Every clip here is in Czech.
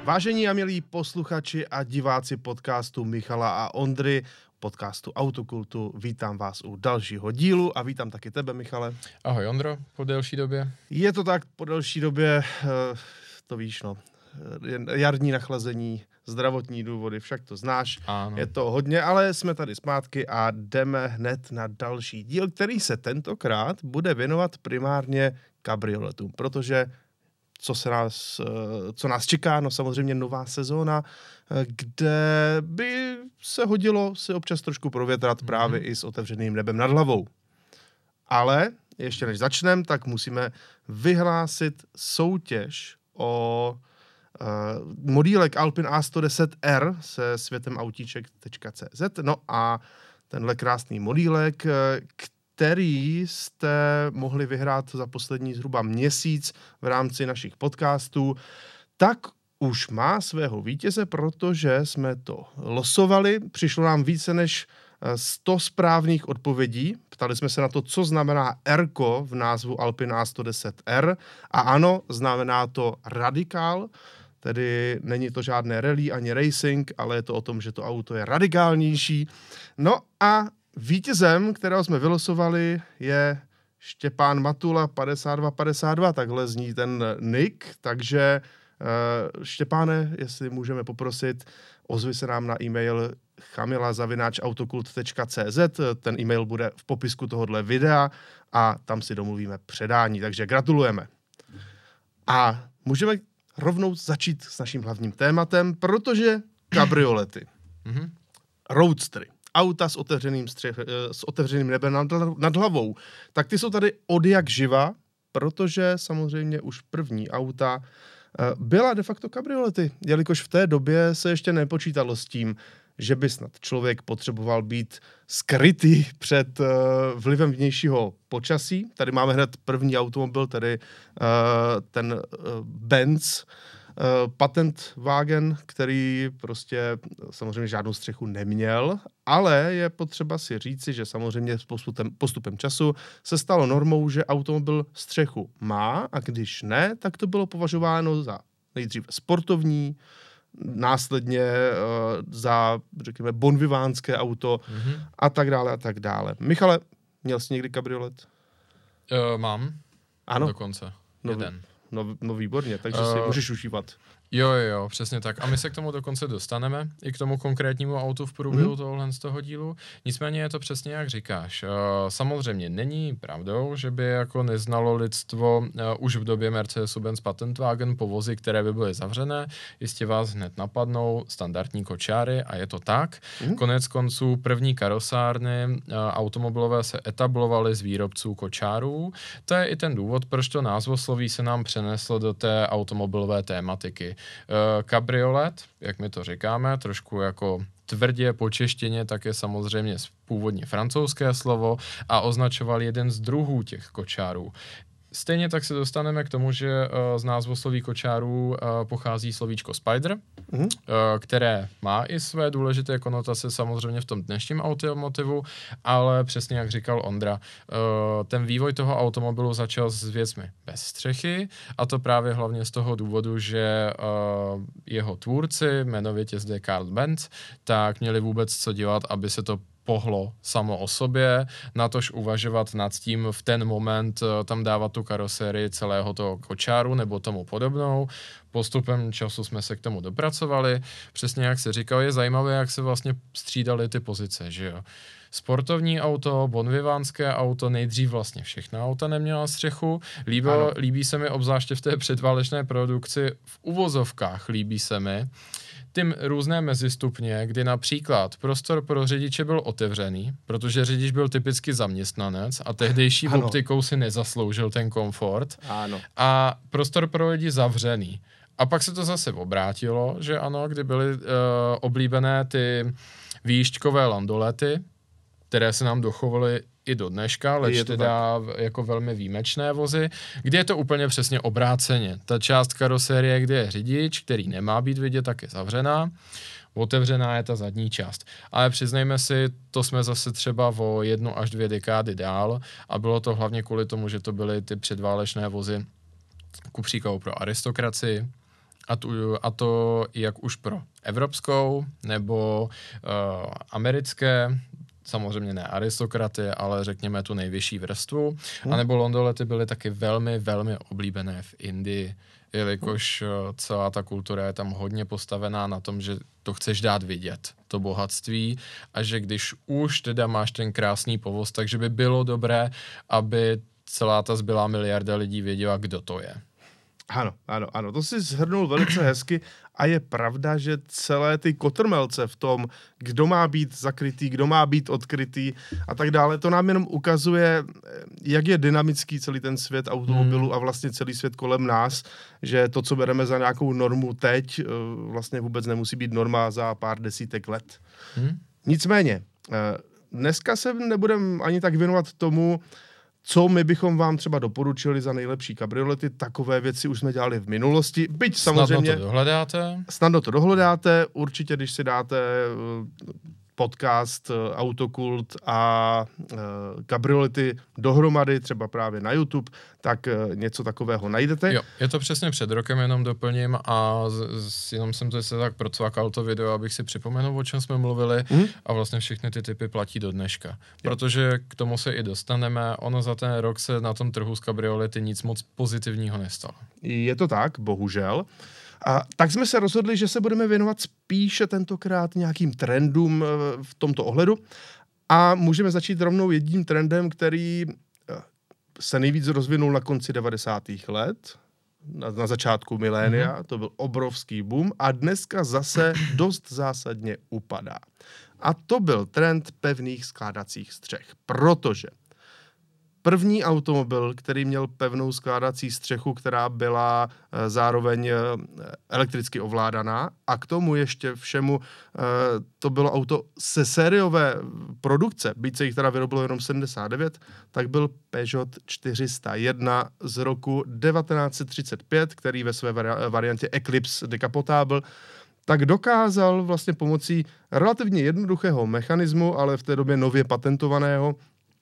Vážení a milí posluchači a diváci podcastu Michala a Ondry, podcastu Autokultu, vítám vás u dalšího dílu a vítám taky tebe, Michale. Ahoj Ondro, po delší době. Je to tak, po delší době, to víš, no, jarní nachlazení, zdravotní důvody, však to znáš, Ano. Je to hodně, ale jsme tady zpátky a jdeme hned na další díl, který se tentokrát bude věnovat primárně kabrioletům, protože co nás čeká, no samozřejmě nová sezóna, kde by se hodilo si občas trošku provětrat právě i s otevřeným nebem nad hlavou. Ale ještě než začneme, tak musíme vyhlásit soutěž o modílek Alpine A110R se světemautíček.cz. No a tenhle krásný modílek, který jste mohli vyhrát za poslední zhruba měsíc v rámci našich podcastů, tak už má svého vítěze, protože jsme to losovali. Přišlo nám více než 100 správných odpovědí. Ptali jsme se na to, co znamená R-ko v názvu Alpine A110R. A ano, znamená to radikál, tedy není to žádné rally ani racing, ale je to o tom, že to auto je radikálnější. No a vítězem, kterého jsme vylosovali, je Štěpán Matula 5252, takhle zní ten nick, takže Štěpáne, jestli můžeme poprosit, ozvi se nám na e-mail chamila@autokult.cz, ten e-mail bude v popisku tohohle videa a tam si domluvíme předání, takže gratulujeme. A můžeme rovnou začít s naším hlavním tématem, protože kabriolety, roadstery, auta s otevřeným nebem nad hlavou, tak ty jsou tady od jak živa, protože samozřejmě už první auta byla de facto kabriolety, jelikož v té době se ještě nepočítalo s tím, že by snad člověk potřeboval být skrytý před vlivem vnějšího počasí. Tady máme hned první automobil, tedy ten Benz Patentwagen, který prostě samozřejmě žádnou střechu neměl, ale je potřeba si říci, že samozřejmě s postupem času se stalo normou, že automobil střechu má a když ne, tak to bylo považováno za nejdříve sportovní, následně za, řekněme, bonvivánské auto a tak dále a tak dále. Michale, měl jsi někdy kabriolet? Mám. Ano. Dokonce. Jeden. No výborně, takže si můžeš užívat. Jo, přesně tak. A my se k tomu dokonce dostaneme, i k tomu konkrétnímu autu v průběhu tohohle z toho dílu. Nicméně je to přesně jak říkáš. Samozřejmě není pravdou, že by jako neznalo lidstvo už v době Mercedes-Benz Patentwagen povozy, které by byly zavřené. Jistě vás hned napadnou standardní kočáry a je to tak. Konec konců první karosárny automobilové se etablovaly z výrobců kočárů. To je i ten důvod, proč to názvosloví se nám přeneslo do té automobilové tématiky. Kabriolet, jak my to říkáme, trošku jako tvrdě po češtině, tak je samozřejmě původně francouzské slovo a označoval jeden z druhů těch kočárů. Stejně tak se dostaneme k tomu, že z názvosloví kočárů pochází slovíčko Spider, které má i své důležité konotace samozřejmě v tom dnešním automotivu, ale přesně jak říkal Ondra, ten vývoj toho automobilu začal s věcmi bez střechy a to právě hlavně z toho důvodu, že jeho tvůrci, jmenovitě zde Karl Benz, tak měli vůbec co dělat, aby se to pohlo samo o sobě, natož uvažovat nad tím v ten moment tam dávat tu karosérii celého toho kočáru nebo tomu podobnou. Postupem času jsme se k tomu dopracovali. Přesně jak se říkal, je zajímavé, jak se vlastně střídaly ty pozice, že jo. Sportovní auto, bonvivánské auto, nejdřív vlastně všechna auta neměla střechu. Líbí se mi obzvláště v té předválečné produkci, v uvozovkách líbí se mi, ty různé mezistupně, kdy například prostor pro řidiče byl otevřený, protože řidič byl typicky zaměstnanec a tehdejší optikou si nezasloužil ten komfort. Ano. A prostor pro lidi zavřený. A pak se to zase obrátilo, že ano, kdy byly oblíbené ty výšťkové landolety, které se nám dochovaly i do dneška, leč teda jako velmi výjimečné vozy, kdy je to úplně přesně obráceně. Ta část karosérie, kde je řidič, který nemá být vidět, tak je zavřená. Otevřená je ta zadní část. Ale přiznejme si, to jsme zase třeba o 1 až 2 dekády dál a bylo to hlavně kvůli tomu, že to byly ty předválečné vozy ku příkladu pro aristokracii, A to jak už pro evropskou nebo americké, samozřejmě ne aristokraty, ale řekněme tu nejvyšší vrstvu. A nebo londolety byly taky velmi, velmi oblíbené v Indii, jelikož celá ta kultura je tam hodně postavená na tom, že to chceš dát vidět, to bohatství, a že když už teda máš ten krásný povoz, takže by bylo dobré, aby celá ta zbylá miliarda lidí věděla, kdo to je. Ano, to si shrnul velice hezky a je pravda, že celé ty kotrmelce v tom, kdo má být zakrytý, kdo má být odkrytý a tak dále, to nám jenom ukazuje, jak je dynamický celý ten svět automobilů a vlastně celý svět kolem nás, že to, co bereme za nějakou normu teď, vlastně vůbec nemusí být norma za pár desítek let. Nicméně, dneska se nebudeme ani tak věnovat tomu, co my bychom vám třeba doporučili za nejlepší kabriolety. Takové věci už jsme dělali v minulosti. Byť samozřejmě... Snadno to dohledáte. Určitě, když si dáte podcast Autokult a kabriolety dohromady, třeba právě na YouTube, tak něco takového najdete. Jo, je to přesně před rokem, jenom doplním a jenom jsem to se tak procvakal to video, abych si připomenul, o čem jsme mluvili a vlastně všechny ty typy platí do dneška. Jo. Protože k tomu se i dostaneme, ono za ten rok se na tom trhu z kabriolety nic moc pozitivního nestalo. Je to tak, bohužel. A tak jsme se rozhodli, že se budeme věnovat spíše tentokrát nějakým trendům v tomto ohledu a můžeme začít rovnou jedním trendem, který se nejvíc rozvinul na konci 90. let, na začátku milénia, to byl obrovský boom a dneska zase dost zásadně upadá. A to byl trend pevných skládacích střech, protože první automobil, který měl pevnou skládací střechu, která byla zároveň elektricky ovládaná a k tomu ještě všemu to bylo auto se sériové produkce, byť se jich teda vyrobilo jenom 79, tak byl Peugeot 401 z roku 1935, který ve své variantě Eclipse Decapotable tak dokázal vlastně pomocí relativně jednoduchého mechanismu, ale v té době nově patentovaného,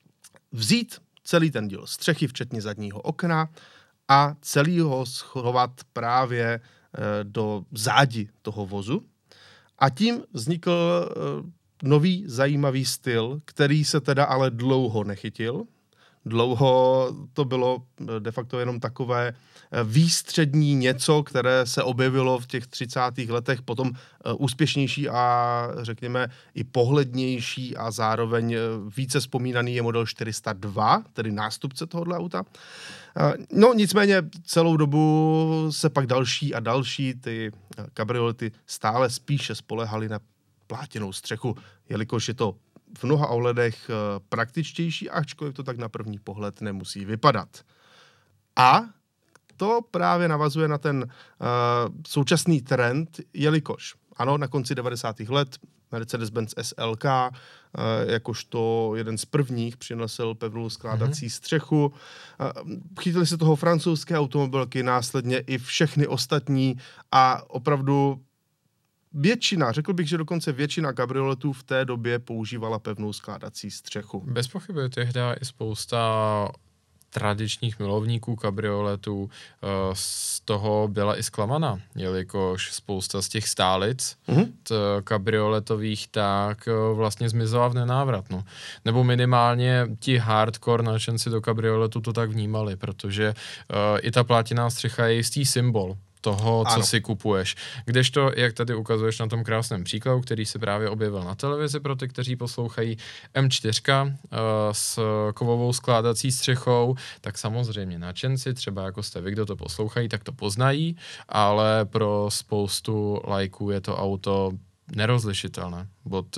vzít celý ten díl střechy, včetně zadního okna a celý ho schovat právě do zádi toho vozu. A tím vznikl nový zajímavý styl, který se teda ale dlouho nechytil. Dlouho to bylo de facto jenom takové výstřední něco, které se objevilo v těch 30. letech, potom úspěšnější a řekněme i pohlednější a zároveň více vzpomínaný je model 402, tedy nástupce tohohle auta. No nicméně celou dobu se pak další a další ty kabriolety stále spíše spolehaly na plátěnou střechu, jelikož je to v mnoha ohledech praktičtější, ačkoliv to tak na první pohled nemusí vypadat. A to právě navazuje na ten současný trend, jelikož ano, na konci 90. let Mercedes-Benz SLK, jakožto jeden z prvních přinesl pevnou skládací střechu. Chytili se toho francouzské automobilky, následně i všechny ostatní a opravdu většina, řekl bych, že dokonce většina kabrioletů v té době používala pevnou skládací střechu. Bez pochyby tehdy i spousta tradičních milovníků kabrioletů z toho byla i zklamaná, jelikož spousta z těch stálic kabrioletových tak vlastně zmizela v nenávratnu. Nebo minimálně ti hardcore nadšenci do kabrioletu to tak vnímali, protože i ta plátěná střecha je jistý symbol toho, co si kupuješ. Kdežto, jak tady ukazuješ na tom krásném příkladu, který se právě objevil na televizi pro ty, kteří poslouchají, M4 s kovovou skládací střechou, tak samozřejmě nadšenci, třeba jako jste vy, kdo to poslouchají, tak to poznají, ale pro spoustu lajků je to auto nerozlišitelné od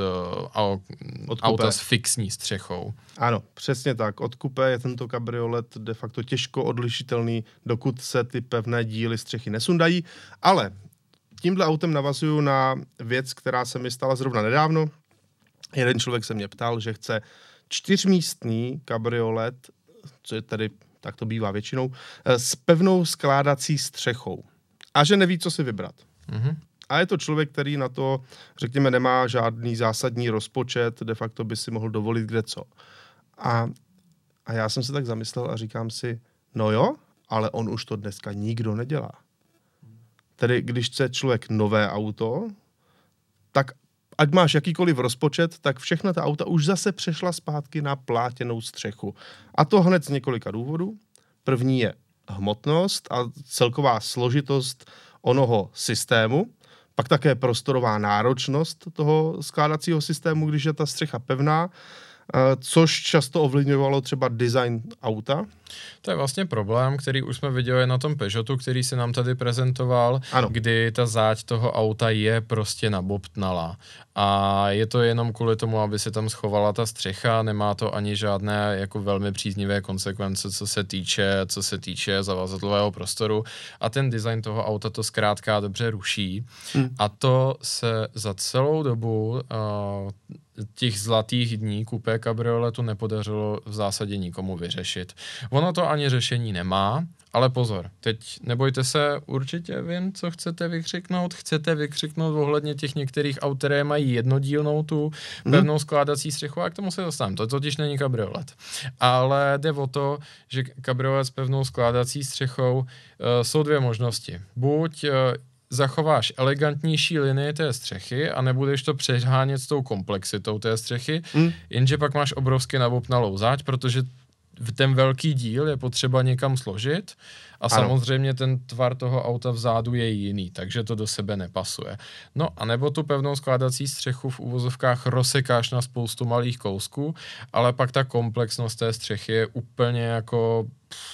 auta s fixní střechou. Ano, přesně tak. Od kupé je tento kabriolet de facto těžko odlišitelný, dokud se ty pevné díly střechy nesundají, ale tímhle autem navazuju na věc, která se mi stala zrovna nedávno. Jeden člověk se mě ptal, že chce 4místný kabriolet, co je tady, tak to bývá většinou, s pevnou skládací střechou. A že neví, co si vybrat. A je to člověk, který na to, řekněme, nemá žádný zásadní rozpočet, de facto by si mohl dovolit kdeco. A já jsem se tak zamyslel a říkám si, no jo, ale on už to dneska nikdo nedělá. Tedy když chce člověk nové auto, tak ať máš jakýkoliv rozpočet, tak všechna ta auta už zase přešla zpátky na plátěnou střechu. A to hned z několika důvodů. První je hmotnost a celková složitost onoho systému, pak také prostorová náročnost toho skládacího systému, když je ta střecha pevná, což často ovlivňovalo třeba design auta. To je vlastně problém, který už jsme viděli na tom Peugeotu, který se nám tady prezentoval, ano. Kdy ta záď toho auta je prostě nabobtnala. A je to jenom kvůli tomu, aby se tam schovala ta střecha, nemá to ani žádné jako velmi příznivé konsekvence, co se týče zavazadlového prostoru. A ten design toho auta to zkrátka dobře ruší. A to se za celou dobu těch zlatých dní kupé kabrioletu nepodařilo v zásadě nikomu vyřešit. Ono to ani řešení nemá, ale pozor, teď nebojte se, určitě vím, co chcete vykřiknout. Chcete vykřiknout ohledně těch některých aut, které mají jednodílnou tu pevnou skládací střechu, a k tomu se dostaneme. To totiž není kabriolet. Ale jde o to, že kabriolet s pevnou skládací střechou jsou dvě možnosti. Buď zachováš elegantnější linii té střechy a nebudeš to přehánět s tou komplexitou té střechy, jenže pak máš obrovsky nabobtnalou záď, protože ten velký díl je potřeba někam složit a samozřejmě ten tvar toho auta vzadu je jiný, takže to do sebe nepasuje. No a nebo tu pevnou skládací střechu v uvozovkách rozsekáš na spoustu malých kousků, ale pak ta komplexnost té střechy je úplně jako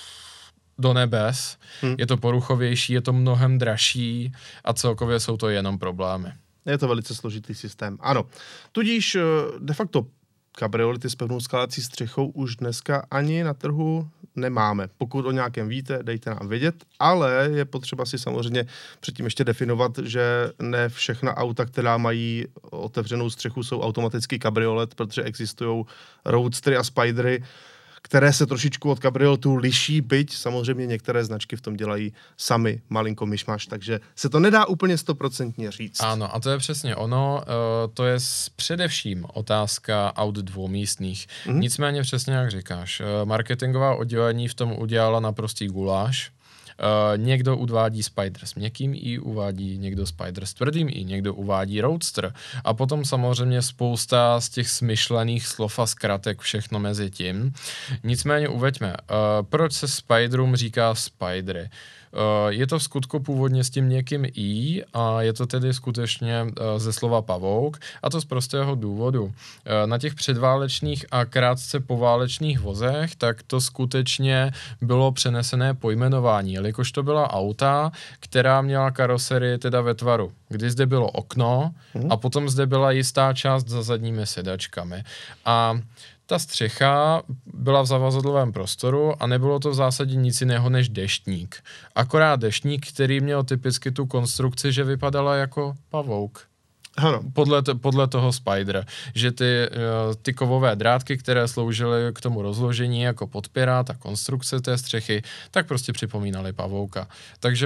do nebes. Je to poruchovější, je to mnohem dražší a celkově jsou to jenom problémy. Je to velice složitý systém. Ano. Tudíž de facto kabriolety s pevnou skládací střechou už dneska ani na trhu nemáme. Pokud o nějakém víte, dejte nám vědět, ale je potřeba si samozřejmě předtím ještě definovat, že ne všechna auta, která mají otevřenou střechu, jsou automaticky kabriolet, protože existují roadstery a spidery, které se trošičku od kabrioletů liší, byť samozřejmě některé značky v tom dělají sami malinko myšmaš, takže se to nedá úplně 100% říct. Ano, a to je přesně ono, to je především otázka aut dvoumístných. Nicméně přesně jak říkáš, marketingová oddělení v tom udělala naprostý guláš. Někdo uvádí Spider s měkkým i, uvádí někdo Spider s tvrdým i, někdo uvádí Roadster. A potom samozřejmě spousta z těch smyšlených slov a zkratek, všechno mezi tím. Nicméně uveďme, proč se Spiderům říká Spidery? Je to v skutku původně s tím měkkým i a je to tedy skutečně ze slova pavouk, a to z prostého důvodu. Na těch předválečných a krátce poválečných vozech tak to skutečně bylo přenesené pojmenování, jelikož to byla auta, která měla karoserii teda ve tvaru, kdy zde bylo okno a potom zde byla jistá část za zadními sedačkami. A ta střecha byla v zavazadlovém prostoru a nebylo to v zásadě nic jiného než deštník. Akorát deštník, který měl typicky tu konstrukci, že vypadala jako pavouk. Ano. Podle toho Spidera, že ty kovové drátky, které sloužily k tomu rozložení jako podpěra, ta konstrukce té střechy, tak prostě připomínaly pavouka. Takže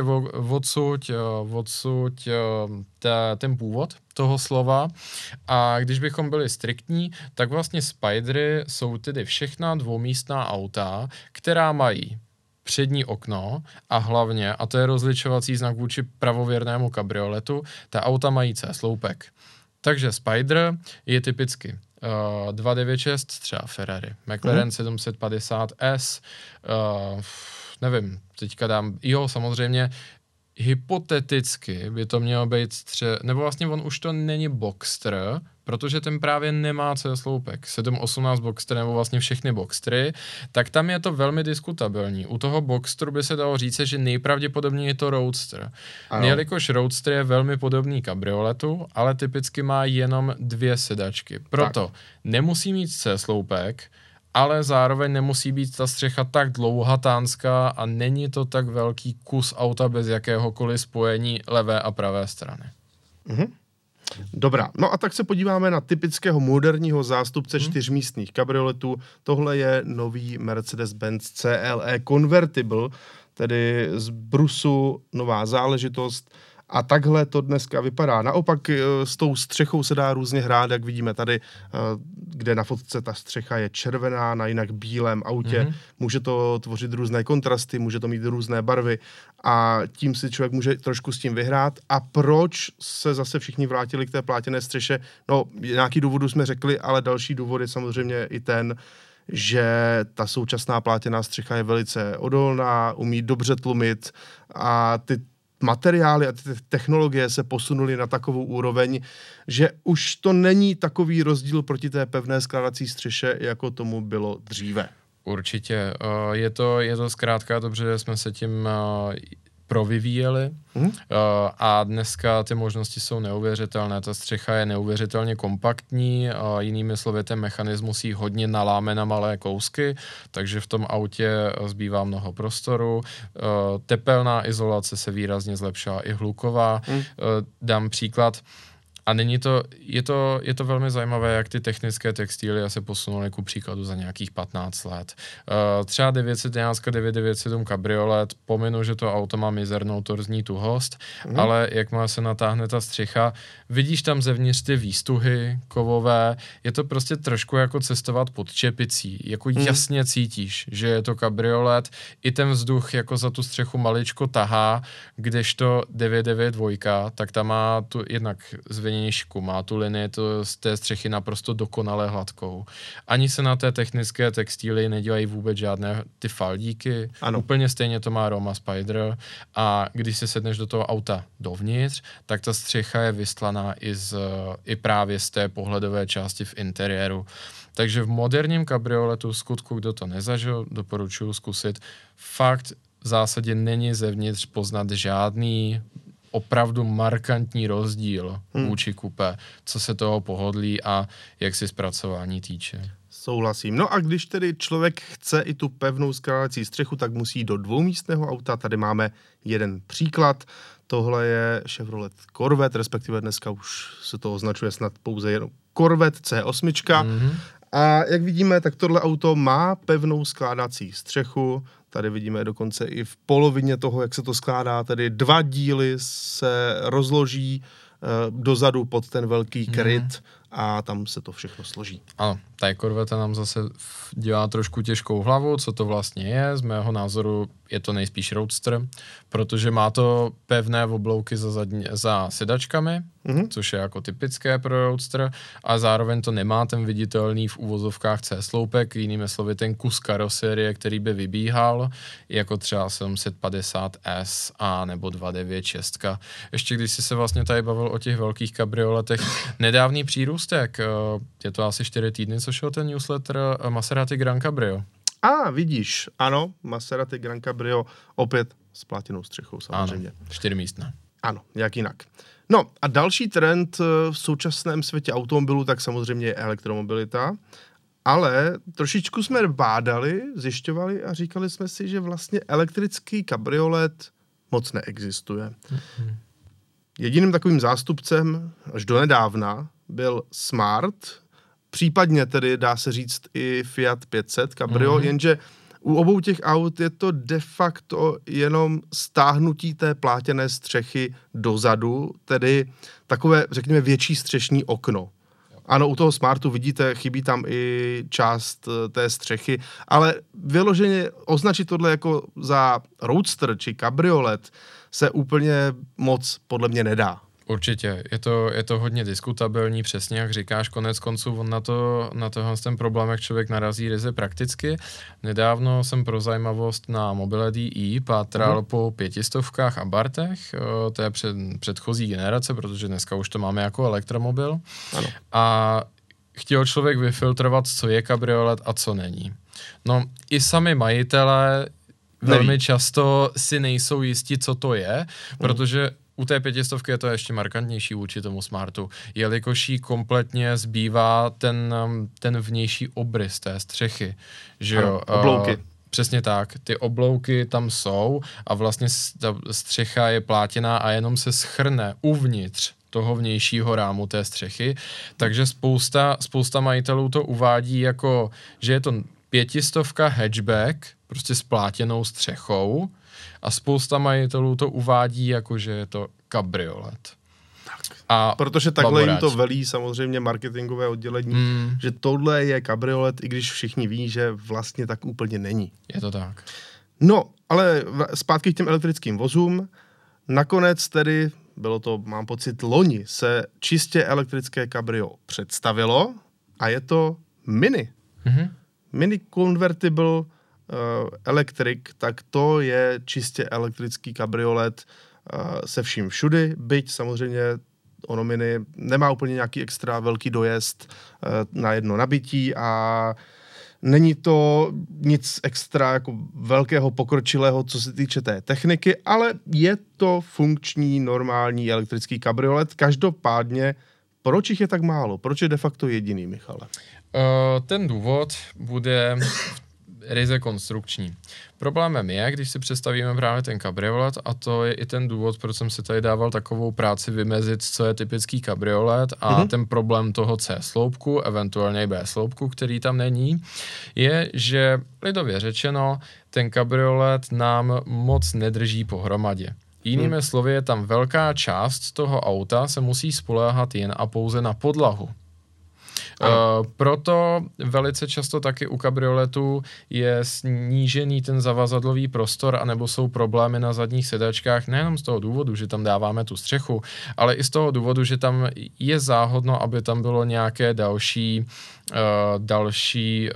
odsud ten původ toho slova. A když bychom byli striktní, tak vlastně Spidery jsou tedy všechna dvoumístná auta, která mají přední okno a hlavně, a to je rozlišovací znak vůči pravověrnému kabrioletu, ta auta mají C-sloupek. Takže Spider je typicky 296, třeba Ferrari, McLaren 750S, nevím, teďka dám, samozřejmě hypoteticky by to mělo být nebo vlastně on už to není Boxster, protože ten právě nemá C-sloupek. 718 Boxster nebo vlastně všechny Boxstery, tak tam je to velmi diskutabilní. U toho Boxsteru by se dalo říct, že nejpravděpodobněji je to Roadster. Jelikož Roadster je velmi podobný kabrioletu, ale typicky má jenom 2 sedačky. Proto nemusí mít C-sloupek, ale zároveň nemusí být ta střecha tak dlouhatánská a není to tak velký kus auta bez jakéhokoliv spojení levé a pravé strany. Dobrá, no a tak se podíváme na typického moderního zástupce čtyřmístných kabrioletů. Tohle je nový Mercedes-Benz CLE Convertible, tedy z brusu nová záležitost A takhle to dneska vypadá. Naopak s tou střechou se dá různě hrát, jak vidíme tady, kde na fotce ta střecha je červená, na jinak bílém autě. Může to tvořit různé kontrasty, může to mít různé barvy a tím si člověk může trošku s tím vyhrát. A proč se zase všichni vrátili k té plátěné střeše? No, nějaký důvodů jsme řekli, ale další důvod je samozřejmě i ten, že ta současná plátěná střecha je velice odolná, umí dobře tlumit a ty materiály a ty technologie se posunuly na takovou úroveň, že už to není takový rozdíl proti té pevné skládací střeše, jako tomu bylo dříve. Určitě. Je to zkrátka dobře, že jsme se tím provyvíjeli a dneska ty možnosti jsou neuvěřitelné. Ta střecha je neuvěřitelně kompaktní, jinými slovy ten mechanismus jí hodně naláme na malé kousky, takže v tom autě zbývá mnoho prostoru. Tepelná izolace se výrazně zlepšila, i hluková. Dám příklad. A je to velmi zajímavé, jak ty technické textilie se posunuly ku příkladu za nějakých 15 let. Třeba 911, 997 kabriolet, pominu, že to auto má mizernou torzní tuhost, ale jakmile se natáhne ta střecha, vidíš tam zevnitř ty výstuhy kovové, je to prostě trošku jako cestovat pod čepicí, jako jasně cítíš, že je to kabriolet, i ten vzduch jako za tu střechu maličko tahá, kdežto 992, tak ta má tu jednak má tu linii z té střechy naprosto dokonale hladkou. Ani se na té technické textíly nedělají vůbec žádné ty faldíky. Ano. Úplně stejně to má Roma Spider a když si sedneš do toho auta dovnitř, tak ta střecha je vystlaná i právě z té pohledové části v interiéru. Takže v moderním kabrioletu, v skutku, kdo to nezažil, doporučuji zkusit. Fakt v zásadě není zevnitř poznat žádný opravdu markantní rozdíl vůči kupé, co se toho pohodlí a jak si zpracování týče. Souhlasím. No a když tedy člověk chce i tu pevnou skládací střechu, tak musí do dvoumístného auta. Tady máme jeden příklad. Tohle je Chevrolet Corvette, respektive dneska už se to označuje snad pouze jenom Corvette C8. A jak vidíme, tak tohle auto má pevnou skládací střechu. Tady vidíme dokonce i v polovině toho, jak se to skládá, tedy 2 díly se rozloží dozadu pod ten velký kryt a tam se to všechno složí. Ano, ta Corvette nám zase dělá trošku těžkou hlavu, co to vlastně je. Z mého názoru je to nejspíš Roadster, protože má to pevné oblouky za sedačkami, což je jako typické pro Roadster, a zároveň to nemá ten viditelný v uvozovkách C-sloupek, jinými slovy ten kus karoserie, který by vybíhal, jako třeba 750S a nebo 296. Ještě když jsi se vlastně tady bavil o těch velkých kabrioletech, nedávný přírůstek, je to asi 4 týdny, co šel ten newsletter Maserati Gran Cabrio. Vidíš, ano, Maserati Gran Cabrio opět s plátěnou střechou samozřejmě. Ano, 4místné. Ano, jak jinak. No a další trend v současném světě automobilů, tak samozřejmě je elektromobilita, ale trošičku jsme bádali, zjišťovali a říkali jsme si, že vlastně elektrický kabriolet moc neexistuje. Jediným takovým zástupcem až do nedávna byl Smart, případně tedy dá se říct i Fiat 500 Cabrio, jenže u obou těch aut je to de facto jenom stáhnutí té plátěné střechy dozadu, tedy takové, řekněme, větší střešní okno. Ano, u toho Smartu vidíte, chybí tam i část té střechy, ale vyloženě označit tohle jako za Roadster či kabriolet se úplně moc podle mě nedá. Určitě, je to hodně diskutabilní, přesně jak říkáš, konec konců on na ten problém, jak člověk narazí ryze prakticky. Nedávno jsem pro zajímavost na Mobile DE pátral po 500 a Bartech, to je předchozí generace, protože dneska už to máme jako elektromobil. Ano. A chtěl člověk vyfiltrovat, co je kabriolet a co není. No, i sami majitelé velmi často si nejsou jistí, co to je, protože u té 500 je to ještě markantnější vůči tomu Smartu, jelikož jí kompletně zbývá ten vnější obrys té střechy. Že jo? Oblouky. Přesně tak, ty oblouky tam jsou a vlastně ta střecha je plátěná a jenom se schrne uvnitř toho vnějšího rámu té střechy, takže spousta majitelů to uvádí jako, že je to 500 hatchback, prostě s plátěnou střechou a spousta majitelů to uvádí jako, že je to kabriolet. A protože takhle jim to velí samozřejmě marketingové oddělení, že tohle je kabriolet, i když všichni ví, že vlastně tak úplně není. Je to tak. No, ale zpátky k těm elektrickým vozům. Nakonec tedy, bylo to, mám pocit, loni, se čistě elektrické kabrio představilo a je to Mini. Mini Convertible Electric, tak to je čistě elektrický kabriolet se vším všudy, byť samozřejmě ono Mini nemá úplně nějaký extra velký dojezd na jedno nabití a není to nic extra jako velkého pokročilého, co se týče té techniky, ale je to funkční, normální elektrický kabriolet. Každopádně, proč jich je tak málo? Proč je de facto jediný, Michale? Ten důvod bude ryze konstrukční. Problémem je, když si představíme právě ten kabriolet, a to je i ten důvod, proč jsem si tady dával takovou práci vymezit, co je typický kabriolet a ten problém toho C-sloupku, eventuálně i B-sloupku, který tam není, je, že lidově řečeno, ten kabriolet nám moc nedrží pohromadě. Jinými slovy, je tam velká část toho auta se musí spoléhat jen a pouze na podlahu. Proto velice často taky u kabrioletů je snížený ten zavazadlový prostor, anebo jsou problémy na zadních sedačkách, nejenom z toho důvodu, že tam dáváme tu střechu, ale i z toho důvodu, že tam je záhodno, aby tam bylo nějaké další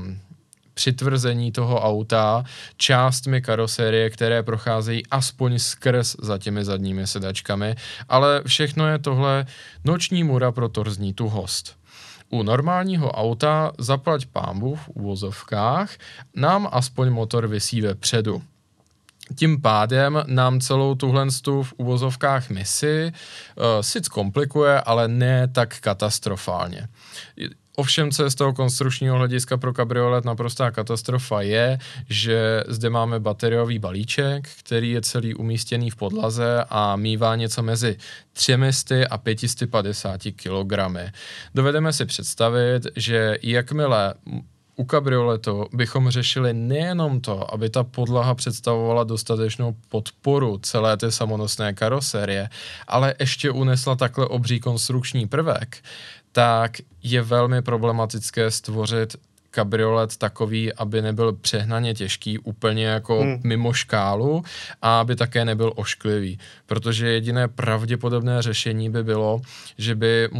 přitvrzení toho auta částmi karosérie, které procházejí aspoň skrz za těmi zadními sedačkami, ale všechno je tohle noční můra pro torzní tuhost. U normálního auta zaplať pánbu v uvozovkách nám aspoň motor visí vepředu. Tím pádem nám celou tuhle v uvozovkách misi sic komplikuje, ale ne tak katastrofálně. Ovšem, co je z toho konstrukčního hlediska pro kabriolet naprostá katastrofa je, že zde máme bateriový balíček, který je celý umístěný v podlaze a mívá něco mezi 300 a 550 kg. Dovedeme si představit, že jakmile u kabrioletu bychom řešili nejenom to, aby ta podlaha představovala dostatečnou podporu celé té samonosné karosérie, ale ještě unesla takhle obří konstrukční prvek, tak je velmi problematické stvořit kabriolet takový, aby nebyl přehnaně těžký, úplně jako mimo škálu a aby také nebyl ošklivý. Protože jediné pravděpodobné řešení by bylo, že by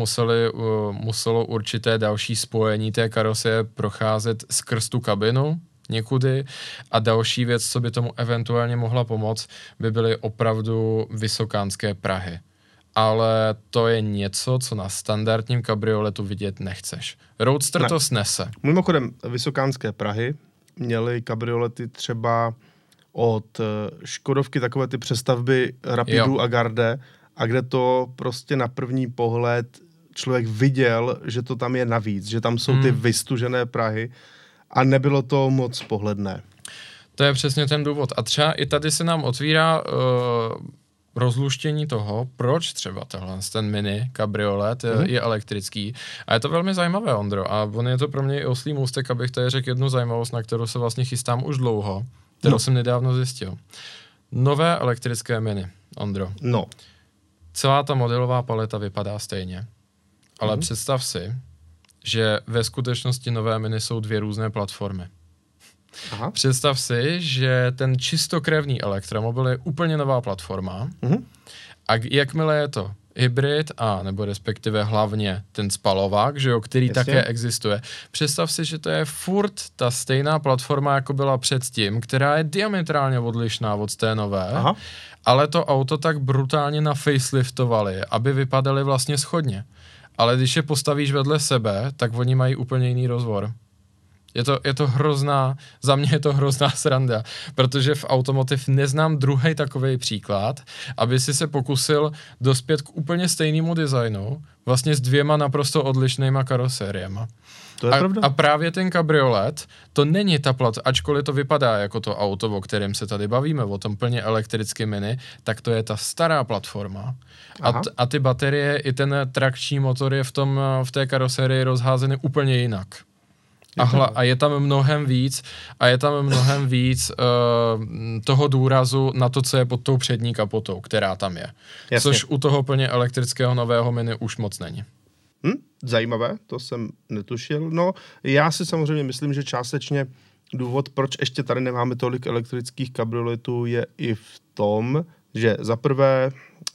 muselo určité další spojení té karosérie procházet skrz tu kabinu někudy a další věc, co by tomu eventuálně mohla pomoct, by byly opravdu vysokánské prahy. Ale to je něco, co na standardním kabrioletu vidět nechceš. Roadster to snese. Mimochodem, vysokánské prahy měly kabriolety třeba od Škodovky takové ty přestavby Rapidu a Garde, a kde to prostě na první pohled člověk viděl, že to tam je navíc, že tam jsou ty vystužené prahy a nebylo to moc pohledné. To je přesně ten důvod. A třeba i tady se nám otvírá rozluštění toho, proč třeba ten mini kabriolet je elektrický. A je to velmi zajímavé, Ondro. A on je to pro mě i oslý můstek, abych tady řekl jednu zajímavost, na kterou se vlastně chystám už dlouho, kterou jsem nedávno zjistil. Nové elektrické mini, Ondro. No. Celá ta modelová paleta vypadá stejně. Ale představ si, že ve skutečnosti nové mini jsou 2 různé platformy. Aha. Představ si, že ten čistokrevný elektromobil je úplně nová platforma a jakmile je to hybrid a nebo respektive hlavně ten spalovák, že jo, který také existuje. Představ si, že to je furt ta stejná platforma, jako byla předtím, která je diametrálně odlišná od té nové, ale to auto tak brutálně nafaceliftovali, aby vypadaly vlastně shodně. Ale když je postavíš vedle sebe, tak oni mají úplně jiný rozvor. Je to hrozná, za mě je to hrozná sranda, protože v automotiv neznám druhý takovej příklad, aby si se pokusil dospět k úplně stejnému designu, vlastně s 2 naprosto odlišnýma karosériema. To je pravda. A právě ten kabriolet, to není ta ačkoliv to vypadá jako to auto, o kterém se tady bavíme, o tom plně elektricky mini, tak to je ta stará platforma. A ty baterie i ten trakční motor je v té karosérii rozházeny úplně jinak. A je tam mnohem víc toho důrazu na to, co je pod tou přední kapotou, která tam je. Jasně. Což u toho plně elektrického nového Mini už moc není. Zajímavé, to jsem netušil. No, já si samozřejmě myslím, že částečně důvod, proč ještě tady nemáme tolik elektrických kabrioletů, je i v tom, že za prvé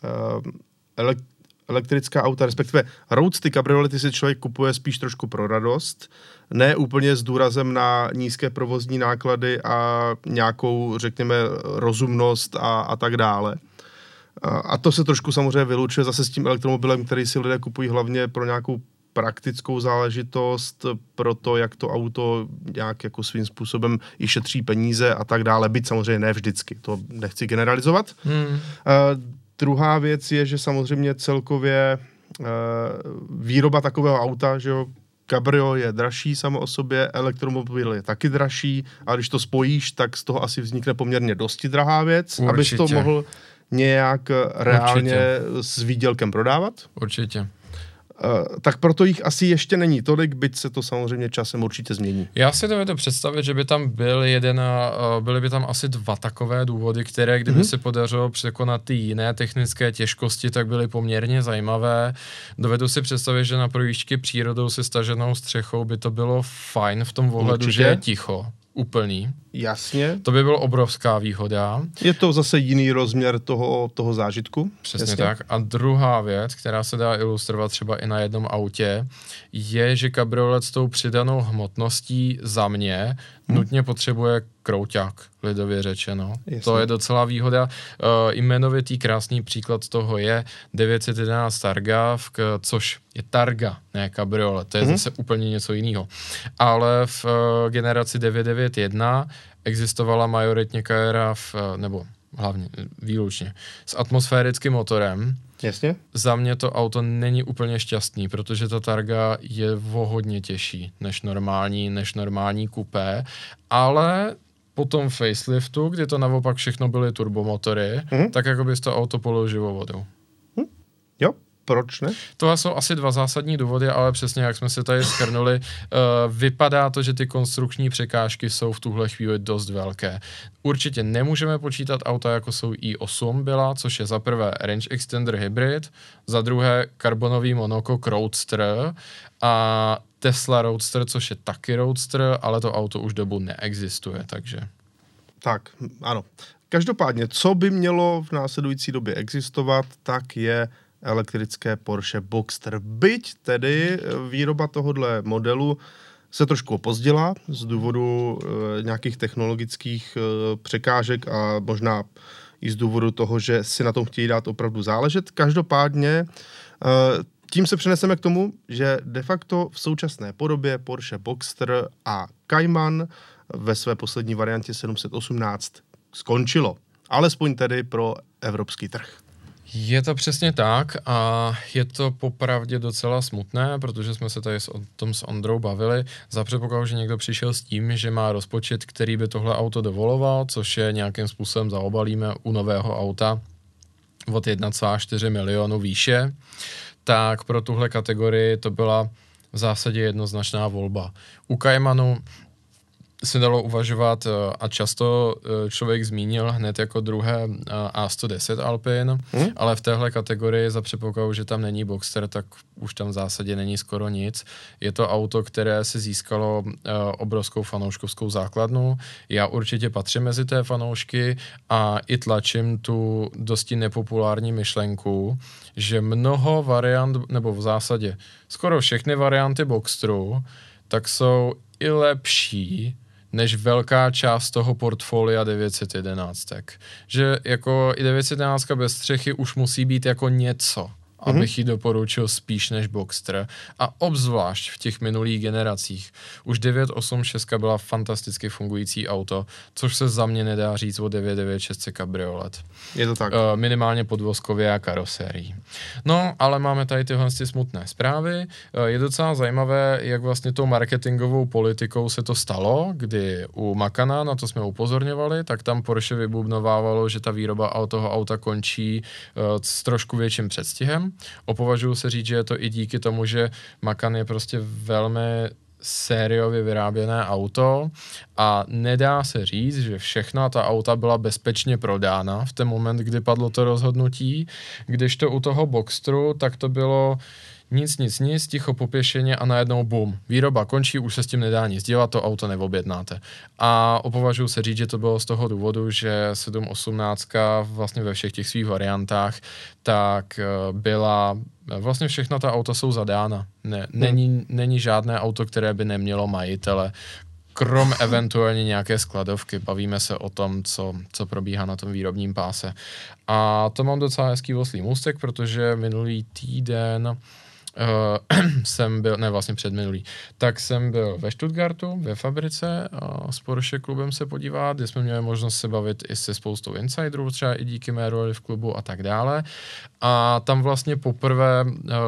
elektrická auta, respektive roadster kabriolety si člověk kupuje spíš trošku pro radost, ne úplně s důrazem na nízké provozní náklady a nějakou, řekněme, rozumnost a tak dále. A to se trošku samozřejmě vylučuje zase s tím elektromobilem, který si lidé kupují hlavně pro nějakou praktickou záležitost, pro to, jak to auto nějak jako svým způsobem i šetří peníze a tak dále, byť samozřejmě ne vždycky, to nechci generalizovat. Druhá věc je, že samozřejmě celkově výroba takového auta, že jo, kabrio je dražší samo o sobě, elektromobil je taky dražší a když to spojíš, tak z toho asi vznikne poměrně dosti drahá věc, abys to mohl nějak reálně s výdělkem prodávat. Určitě. Tak proto jich asi ještě není tolik, byť se to samozřejmě časem určitě změní. Já si dovedu představit, že by tam byly by tam asi 2 takové důvody, které kdyby se podařilo překonat ty jiné technické těžkosti, tak byly poměrně zajímavé. Dovedu si představit, že na projížďky přírodou se staženou střechou by to bylo fajn v tom ohledu, že je ticho. Úplný. Jasně. To by byla obrovská výhoda. Je to zase jiný rozměr toho zážitku. Přesně jasně. Tak. A druhá věc, která se dá ilustrovat třeba i na jednom autě, je, že kabriolet s tou přidanou hmotností za mě nutně potřebuje krouťák, lidově řečeno. Jasně. To je docela výhoda. Jmenovitý krásný příklad toho je 911 Targa, což je Targa, ne kabriolet. To je zase úplně něco jiného. Ale v generaci 991 existovala majoritně kajera nebo hlavně výlučně s atmosférickým motorem. Jasně. Za mě to auto není úplně šťastný, protože ta Targa je o hodně těžší než normální kupé, ale po tom faceliftu, kdy to naopak všechno byly turbomotory, tak jako bys to auto polil živou vodou. Jo. Proč ne? To jsou asi 2 zásadní důvody, ale přesně jak jsme si tady shrnuli, vypadá to, že ty konstrukční překážky jsou v tuhle chvíli dost velké. Určitě nemůžeme počítat auta, jako jsou i8 byla, což je za prvé range extender hybrid, za druhé karbonový monokok Roadster a Tesla Roadster, což je taky Roadster, ale to auto už dobu neexistuje, takže... Tak, ano. Každopádně, co by mělo v následující době existovat, tak je elektrické Porsche Boxster. Byť tedy výroba tohohle modelu se trošku opozdila z důvodu nějakých technologických překážek a možná i z důvodu toho, že si na tom chtějí dát opravdu záležet. Každopádně tím se přeneseme k tomu, že de facto v současné podobě Porsche Boxster a Cayman ve své poslední variantě 718 skončilo. Alespoň tedy pro evropský trh. Je to přesně tak a je to popravdě docela smutné, protože jsme se tady o tom s Ondrou bavili. Za předpokladu, že někdo přišel s tím, že má rozpočet, který by tohle auto dovoloval, což je nějakým způsobem zaobalíme u nového auta od 1,4 milionu výše, tak pro tuhle kategorii to byla v zásadě jednoznačná volba. U Caymanu se dalo uvažovat a často člověk zmínil hned jako druhé A110 Alpine, ale v téhle kategorii za předpokladu, že tam není Boxster, tak už tam v zásadě není skoro nic. Je to auto, které si získalo obrovskou fanouškovskou základnu. Já určitě patřím mezi té fanoušky a i tlačím tu dosti nepopulární myšlenku, že mnoho variant, nebo v zásadě skoro všechny varianty Boxsteru, tak jsou i lepší než velká část toho portfolia 911. Že jako i 911 bez střechy už musí být jako něco, abych ji doporučil spíš než Boxster. A obzvlášť v těch minulých generacích. Už 986 byla fantasticky fungující auto, což se za mě nedá říct o 996 kabriolet. Je to tak. Minimálně podvozkově a karosérií. No, ale máme tady tyhle smutné zprávy. Je docela zajímavé, jak vlastně tou marketingovou politikou se to stalo, kdy u Macana, na to jsme upozorňovali, tak tam Porsche vybubnovávalo, že ta výroba toho auta končí s trošku větším předstihem. Opovažuji se říct, že je to i díky tomu, že Macan je prostě velmi sériově vyráběné auto a nedá se říct, že všechna ta auta byla bezpečně prodána v ten moment, kdy padlo to rozhodnutí, když to u toho Boxsteru, tak to bylo nic, ticho popěšeně a najednou bum, výroba končí, už se s tím nedá nic dělat, to auto neobjednáte. A opovažuji se říct, že to bylo z toho důvodu, že 718 vlastně ve všech těch svých variantách, tak byla, vlastně všechna ta auta jsou zadána. Není žádné auto, které by nemělo majitele, krom eventuálně nějaké skladovky. Bavíme se o tom, co probíhá na tom výrobním páse. A to mám docela hezký oslý můstek, protože minulý týden jsem byl, ne vlastně předminulý, tak jsem byl ve Stuttgartu, ve fabrice a s Porsche klubem se podívat, kde jsme měli možnost se bavit i se spoustou insiderů, třeba i díky mé roli v klubu a tak dále. A tam vlastně poprvé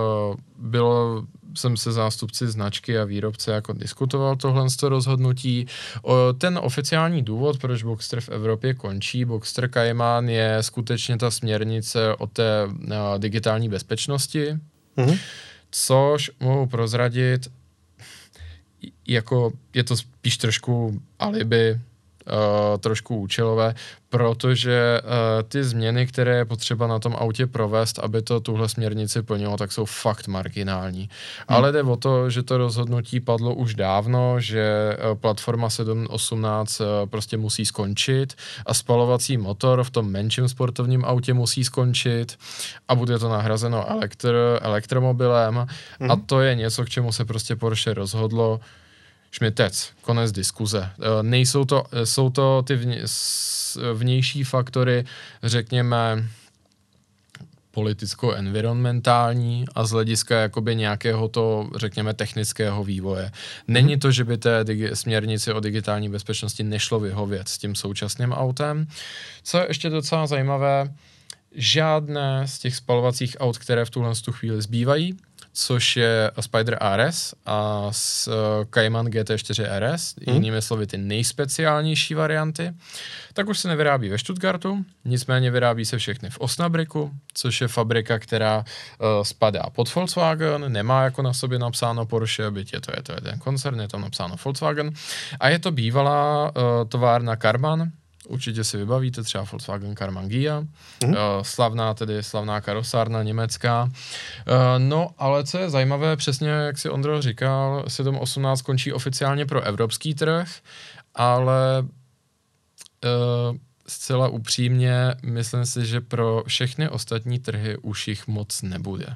jsem se zástupci značky a výrobce jako diskutoval tohle rozhodnutí. Ten oficiální důvod, proč Boxster v Evropě končí, Boxster Cayman, je skutečně ta směrnice o té digitální bezpečnosti, což mohu prozradit, jako je to spíš trošku alibi, trošku účelové, protože ty změny, které je potřeba na tom autě provést, aby to tuhle směrnici plnilo, tak jsou fakt marginální. Ale jde o to, že to rozhodnutí padlo už dávno, že platforma 718 prostě musí skončit a spalovací motor v tom menším sportovním autě musí skončit a bude to nahrazeno elektromobilem a to je něco, k čemu se prostě Porsche rozhodlo. Šmitec, konec diskuze. Jsou to ty vnější faktory, řekněme, politicko-environmentální a z hlediska jakoby nějakého to, řekněme, technického vývoje. Není to, že by té směrnici o digitální bezpečnosti nešlo vyhovět s tím současným autem. Co je ještě docela zajímavé, žádné z těch spalovacích aut, které v tuhle chvíli zbývají, což je Spider RS a Cayman GT4 RS, jinými slovy ty nejspeciálnější varianty, tak už se nevyrábí ve Stuttgartu, nicméně vyrábí se všechny v Osnabrücku, což je fabrika, která spadá pod Volkswagen, nemá jako na sobě napsáno Porsche, byť je to jeden koncern, je tam napsáno Volkswagen a je to bývalá továrna Karmann. Určitě si vybavíte třeba Volkswagen Karmann Ghia, slavná karosárna německá. No, ale co je zajímavé, přesně jak si Ondro říkal, 718 končí oficiálně pro evropský trh, ale zcela upřímně myslím si, že pro všechny ostatní trhy už jich moc nebude.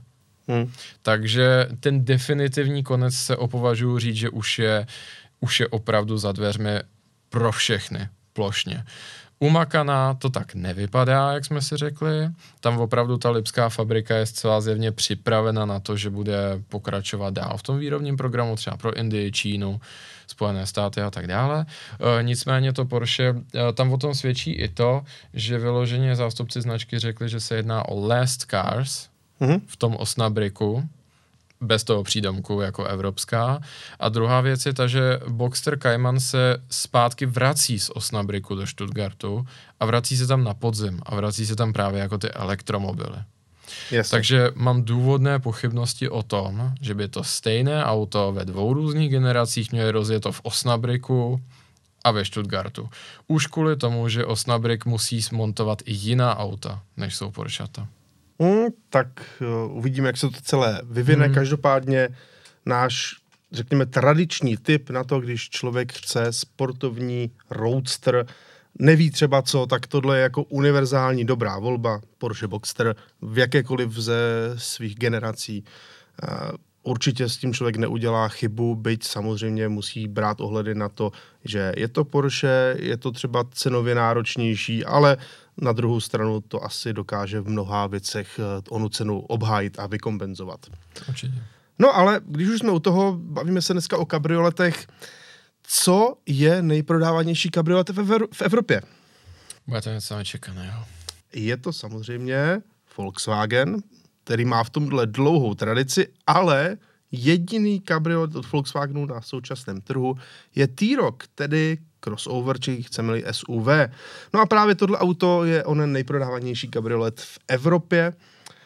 Takže ten definitivní konec se opovažuji říct, že už je opravdu za dveřmi pro všechny. Plošně. U Makana to tak nevypadá, jak jsme si řekli. Tam opravdu ta lipská fabrika je zcela zjevně připravena na to, že bude pokračovat dál v tom výrobním programu, třeba pro Indii, Čínu, Spojené státy a tak dále. Nicméně to Porsche, tam o tom svědčí i to, že vyloženě zástupci značky řekli, že se jedná o last cars v tom Osnabrücku, bez toho přídomku jako evropská. A druhá věc je ta, že Boxster Cayman se zpátky vrací z Osnabrücku do Stuttgartu a vrací se tam na podzim a vrací se tam právě jako ty elektromobily. Jasně. Takže mám důvodné pochybnosti o tom, že by to stejné auto ve dvou různých generacích mělo rozjeto v Osnabrücku a ve Stuttgartu. Už kvůli tomu, že Osnabrück musí smontovat i jiná auta, než jsou Porschata. Tak uvidíme, jak se to celé vyvine. Každopádně náš, řekněme, tradiční tip na to, když člověk chce sportovní roadster, neví třeba co, tak tohle je jako univerzální dobrá volba. Porsche Boxster v jakékoliv ze svých generací. Určitě s tím člověk neudělá chybu, byť samozřejmě musí brát ohledy na to, že je to Porsche, je to třeba cenově náročnější, ale na druhou stranu to asi dokáže v mnoha věcech onu cenu obhájit a vykompenzovat. Určitě. No ale když už jsme u toho, bavíme se dneska o kabrioletech, co je nejprodávanější kabriolet v Evropě? Bude to něco nečekaného. Je to samozřejmě Volkswagen, který má v tomhle dlouhou tradici, ale jediný kabriolet od Volkswagenu na současném trhu je T-Roc, tedy crossover, či chceme-li SUV. No a právě tohle auto je onen nejprodávanější kabriolet v Evropě.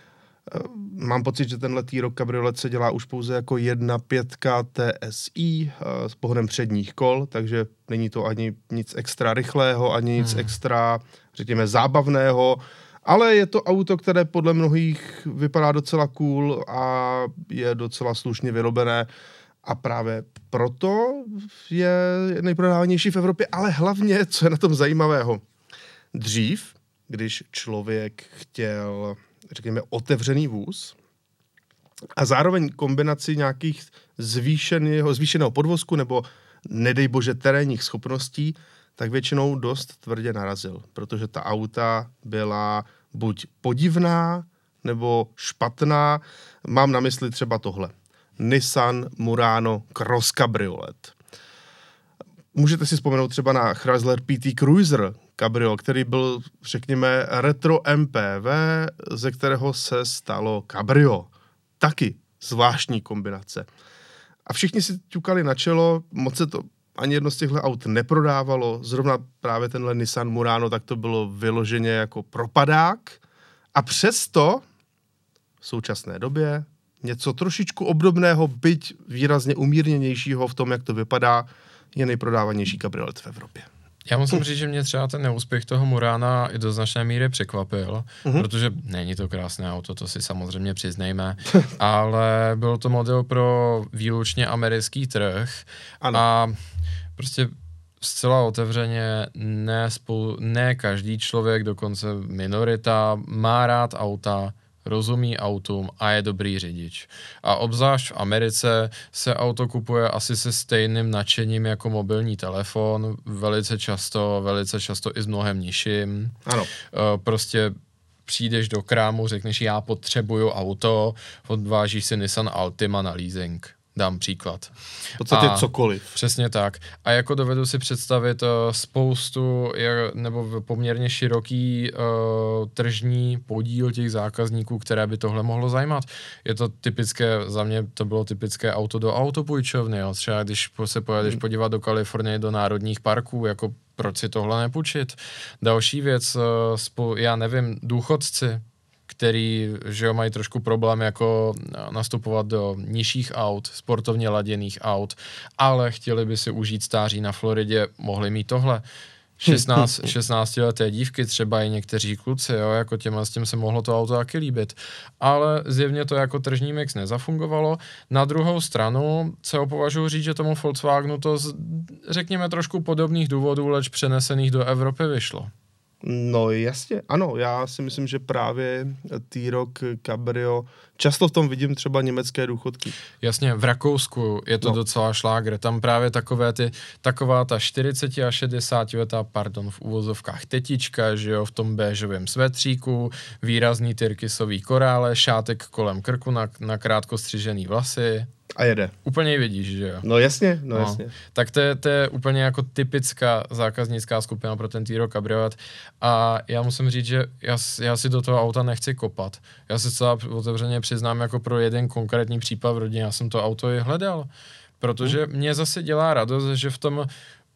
Mám pocit, že tenhle T-Roc kabriolet se dělá už pouze jako 1.5 TSI s pohonem předních kol, takže není to ani nic extra rychlého, ani nic extra, řekněme, zábavného, ale je to auto, které podle mnohých vypadá docela cool a je docela slušně vyrobené a právě proto je nejprodávanější v Evropě, ale hlavně, co je na tom zajímavého. Dřív, když člověk chtěl, řekněme, otevřený vůz a zároveň kombinaci nějakých zvýšeného podvozku nebo nedej bože terénních schopností, tak většinou dost tvrdě narazil, protože ta auta byla buď podivná nebo špatná. Mám na mysli třeba tohle. Nissan Murano Cross Cabriolet. Můžete si vzpomenout třeba na Chrysler PT Cruiser Cabrio, který byl, řekněme, retro MPV, ze kterého se stalo Cabrio. Taky zvláštní kombinace. A všichni si ťukali na čelo, moc se to ani jedno z těchto aut neprodávalo. Zrovna právě tenhle Nissan Murano, tak to bylo vyloženě jako propadák. A přesto v současné době něco trošičku obdobného, byť výrazně umírněnějšího v tom, jak to vypadá, je nejprodávanější kabriolet v Evropě. Já musím říct, že mě třeba ten neúspěch toho Murana i do značné míry překvapil, protože není to krásné auto, to si samozřejmě přiznejme, ale byl to model pro výlučně americký trh. Ano. A prostě zcela otevřeně ne každý člověk, dokonce minorita, má rád auta, rozumí autům a je dobrý řidič. A obzvlášť v Americe se auto kupuje asi se stejným nadšením jako mobilní telefon, velice často i s mnohem nižším. Ano. Prostě přijdeš do krámu, řekneš, já potřebuju auto, odvážíš si Nissan Altima na leasing. Dám příklad. V podstatě cokoliv. Přesně tak. A jako dovedu si představit spoustu, nebo poměrně široký tržní podíl těch zákazníků, které by tohle mohlo zajímat. Je to typické, za mě to bylo typické auto do autopůjčovny. Jo. Třeba když se pojedeš podívat do Kalifornie, do národních parků, jako proč si tohle nepůjčit. Další věc, já nevím, důchodci, který, že jo, mají trošku problém jako nastupovat do nižších aut, sportovně laděných aut, ale chtěli by si užít stáří na Floridě, mohli mít tohle. 16leté dívky, třeba i někteří kluci, jo, jako s tím se mohlo to auto taky líbit. Ale zjevně to jako tržní mix nezafungovalo. Na druhou stranu se považuji říct, že tomu Volkswagenu to řekněme trošku podobných důvodů, leč přenesených do Evropy vyšlo. No jasně, ano, já si myslím, že právě T-Roc Cabrio, často v tom vidím třeba německé důchodky. Jasně, v Rakousku je to docela šlágr, tam právě taková ta 40 a 60 letá, v uvozovkách tetička, že jo, v tom béžovém svetříku, výrazný tyrkysový korále, šátek kolem krku na krátko střižený vlasy. A jede. Úplně vidíš, že jo? No jasně. Tak to je úplně jako typická zákaznická skupina pro ten T-Roc Cabriolet a já musím říct, že já si do toho auta nechci kopat. Já si celá otevřeně přiznám jako pro jeden konkrétní případ v rodině, já jsem to auto i hledal, protože mě zase dělá radost, že v tom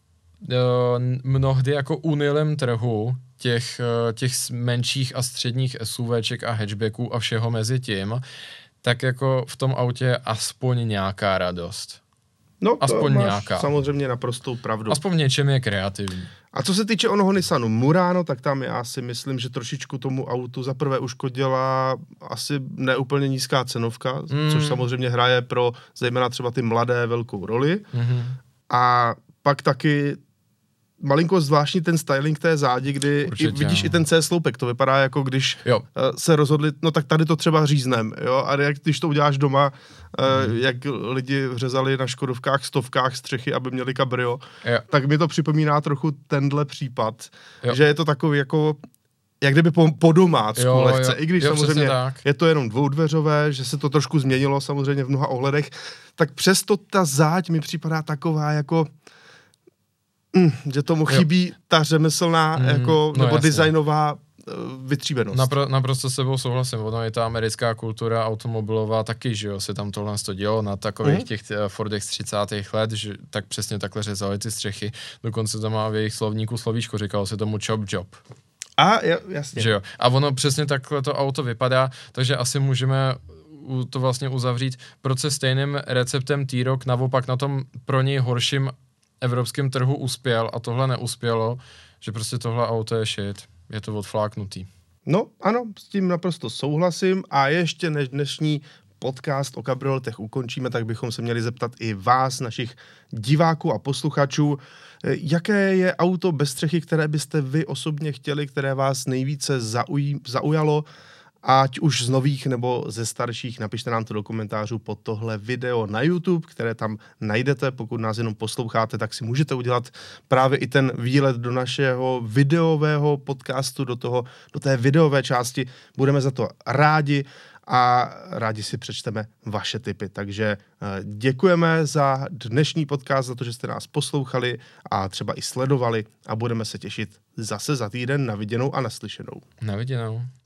mnohdy jako unilém trhu těch menších a středních SUVček a hatchbacků a všeho mezi tím, tak jako v tom autě je aspoň nějaká radost. No, aspoň máš nějaká. Samozřejmě naprostou pravdu. Aspoň v něčem je kreativní. A co se týče onoho Nissanu Murano, tak tam já si myslím, že trošičku tomu autu zaprvé uškodila asi neúplně nízká cenovka, což samozřejmě hraje pro zejména třeba ty mladé velkou roli. A pak taky malinko zvláštní ten styling té zádi, kdy vidíš i ten C-sloupek, to vypadá jako když se rozhodli, no tak tady to třeba říznem, jo, a jak když to uděláš doma, jak lidi řezali na Škodovkách, stovkách střechy, aby měli kabrio, tak mi to připomíná trochu tenhle případ, že je to takový jako jak kdyby po domácku lehce, i když samozřejmě je to jenom dvoudveřové, že se to trošku změnilo samozřejmě v mnoha ohledech, tak přesto ta záď mi připadá taková jako že tomu chybí ta řemeslná jako, nebo designová vytříbenost. Naprosto s sebou souhlasím. Ono je ta americká kultura automobilová taky, že jo, se tam tohle dělo na takových těch Fordech z 30. let, že tak přesně takhle řezali ty střechy. Dokonce to má v jejich slovníku slovíčko, říkalo se tomu chop job. Jasně. Že jo? A ono přesně takhle to auto vypadá, takže asi můžeme to vlastně uzavřít. Proč se stejným receptem T-Roc naopak na tom pro něj horším evropském trhu uspěl a tohle neuspělo, že prostě tohle auto je shit. Je to odfláknutý. No ano, s tím naprosto souhlasím a ještě než dnešní podcast o kabrioletech ukončíme, tak bychom se měli zeptat i vás, našich diváků a posluchačů, jaké je auto bez střechy, které byste vy osobně chtěli, které vás nejvíce zaujalo, ať už z nových nebo ze starších, napište nám to do komentářů pod tohle video na YouTube, které tam najdete. Pokud nás jenom posloucháte, tak si můžete udělat právě i ten výlet do našeho videového podcastu, do té videové části. Budeme za to rádi a rádi si přečteme vaše tipy. Takže děkujeme za dnešní podcast, za to, že jste nás poslouchali a třeba i sledovali a budeme se těšit zase za týden. Na viděnou a naslyšenou. Na viděnou.